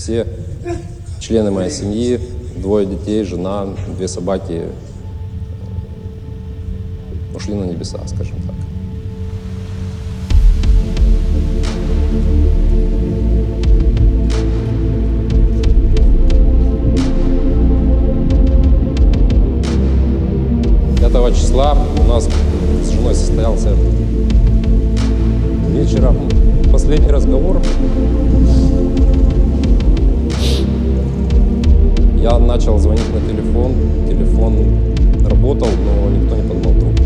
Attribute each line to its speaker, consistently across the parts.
Speaker 1: Все члены моей семьи, 2 детей, жена, 2 собаки ушли на небеса, скажем так. Числа у нас с женой состоялся вечером последний разговор. Я начал звонить на телефон. Телефон работал, но никто не поднимал трубку.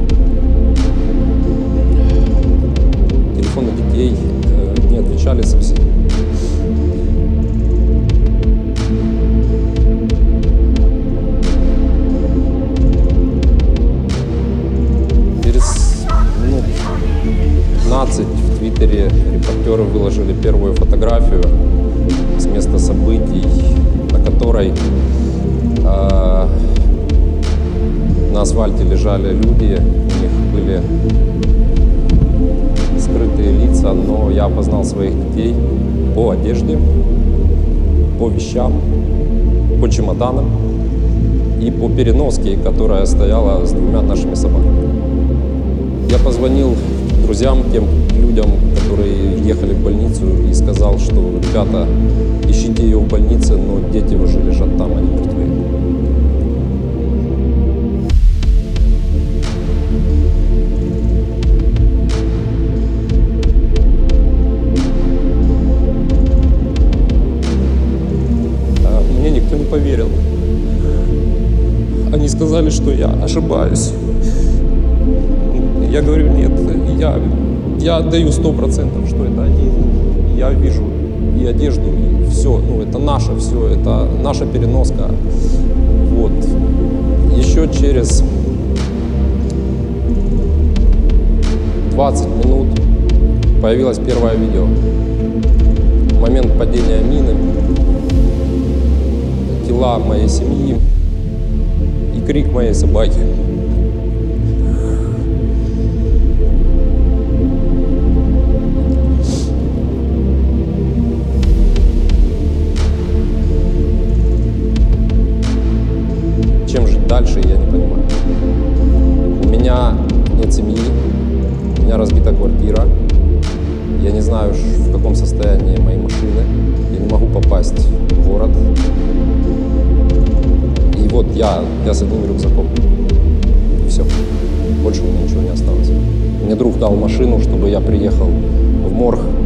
Speaker 1: Телефоны детей не отвечали совсем. В Твиттере репортеры выложили первую фотографию с места событий, на которой на асфальте лежали люди, у них были скрытые лица, но я опознал своих детей по одежде, по вещам, по чемоданам и по переноске, которая стояла с 2 нашими собаками. Я позвонил друзьям, тем людям, которые ехали в больницу, и сказал, что, ребята, ищите ее в больнице, но дети уже лежат там, они мертвые. Мне никто не поверил. Они сказали, что я ошибаюсь. Я говорю, нет, я отдаю 100%, что это они. Я вижу и одежду, и все. Это наше все, это наша переноска. Вот. Еще через 20 минут появилось первое видео. Момент падения мины, тела моей семьи и крик моей собаки. Чем жить дальше, я не понимаю. У меня нет семьи, у меня разбита квартира. Я не знаю, в каком состоянии мои машины. Я не могу попасть в город. И вот я с одним рюкзаком. И все. Больше у меня ничего не осталось. Мне друг дал машину, чтобы я приехал в морг.